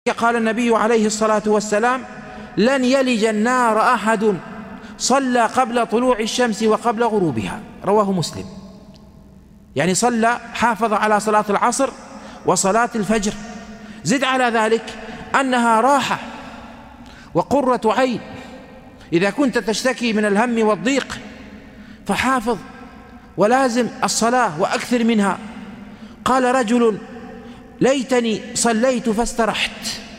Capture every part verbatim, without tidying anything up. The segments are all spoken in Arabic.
قال النبي عليه الصلاة والسلام: لن يلج النار أحد صلى قبل طلوع الشمس وقبل غروبها. رواه مسلم. يعني صلى، حافظ على صلاة العصر وصلاة الفجر. زد على ذلك أنها راحة وقرة عين. إذا كنت تشتكي من الهم والضيق فحافظ ولازم الصلاة وأكثر منها. قال رجل: ليتني صليت فاسترحت،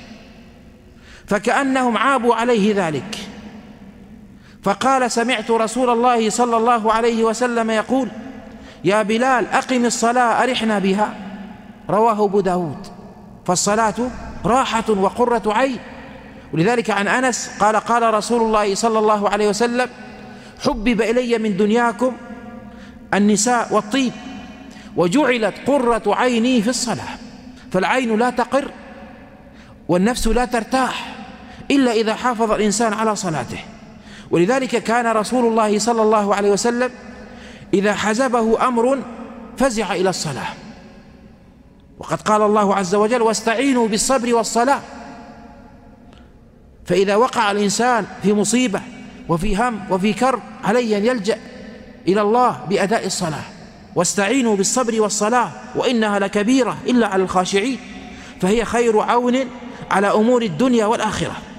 فكأنهم عابوا عليه ذلك، فقال: سمعت رسول الله صلى الله عليه وسلم يقول: يا بلال أقم الصلاة أرحنا بها. رواه أبو داود. فالصلاة راحة وقرة عين. ولذلك عن أنس قال: قال رسول الله صلى الله عليه وسلم: حبب إلي من دنياكم النساء والطيب، وجعلت قرة عيني في الصلاة. فالعين لا تقر والنفس لا ترتاح إلا إذا حافظ الإنسان على صلاته. ولذلك كان رسول الله صلى الله عليه وسلم إذا حزبه أمر فزع إلى الصلاة، وقد قال الله عز وجل: واستعينوا بالصبر والصلاة. فإذا وقع الإنسان في مصيبة وفي هم وفي كرب عليه أن يلجأ إلى الله بأداء الصلاة. واستعينوا بالصبر والصلاة وإنها لكبيرة إلا على الخاشعين، فهي خير عون على أمور الدنيا والآخرة.